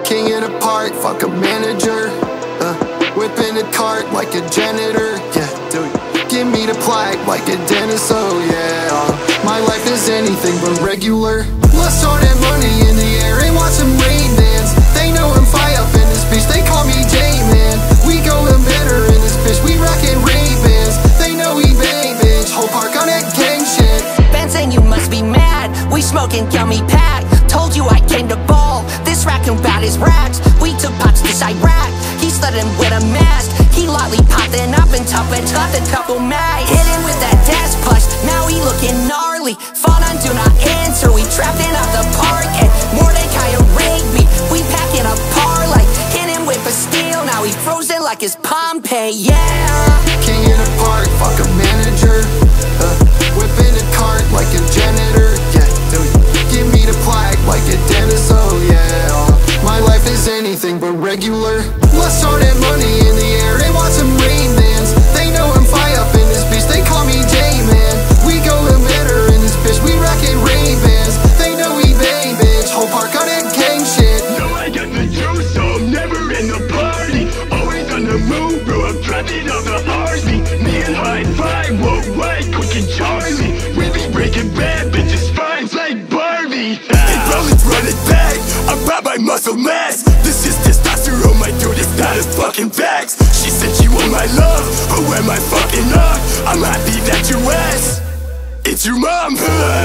King in a park, fuck a manager. Whipping a cart like a janitor. Yeah, dude, give me the plaque like a dentist. Oh yeah, my life is anything but regular. Let's throw that money in the air and watch some rain dance. They know I'm fire up in this bitch, they call me J-Man. We going better in this bitch, we rockin' Ray-Bans. They know we bang, bitch, whole park on that gang shit. Ben saying you must be mad, we smoking gummy pack. Told you I came to ball, this raccoon bout his racks. We took pots to Iraq, he sledding with a mask. He lollipopping up and tough a couple mags. Hit him with that dash push, now he looking gnarly. Phone on do not answer, we trapped in out the park. And Mordecai raped me, we packing a parlay. Hit him with a steel, now he frozen like his Pompeii, yeah. King in a park, fuck a manager. Whipping a cart like a janitor. Yeah, dude, give me the plaque like a dentist. Oh yeah, my life is anything but regular. Let's throw that money in the air and watch some rain dance. They know I'm fire up in this bitch, they call me J-Man. We going better in this bitch, we rockin' Ray-Bans. They know we bang, bitch, whole park on that gang shit. No, I got the juice, so I'm never in the party. Always on the move, bro, I'm driving off the RC. Me and High Five, whoa, right, Quick and Charlie. We be breaking bad bitches, fines like Barbie. And rollins run it back, I'm proud my muscle mass. This is testosterone, my dude, it's not a fucking facts. She said she want my love, who am I fucking up? I'm happy that you asked. It's your mom.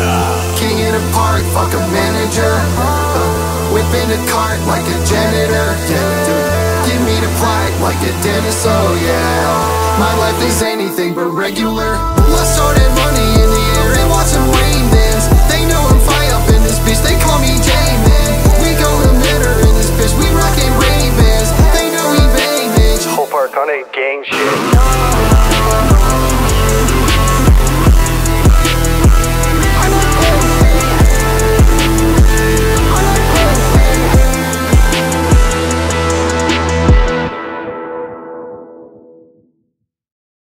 King in a park, fuck a manager. Whipping a cart like a janitor. Yeah, dude, give me the plaque like a dentist. Oh yeah, my life is anything but regular. Let's throw that money in the air and watch some rain dance. They know I'm fire up in this bitch, they call me J-Man. We going better in this bitch, we rockin' Ray-Bans. They know we bang, bitch. Whole park on a gang shit.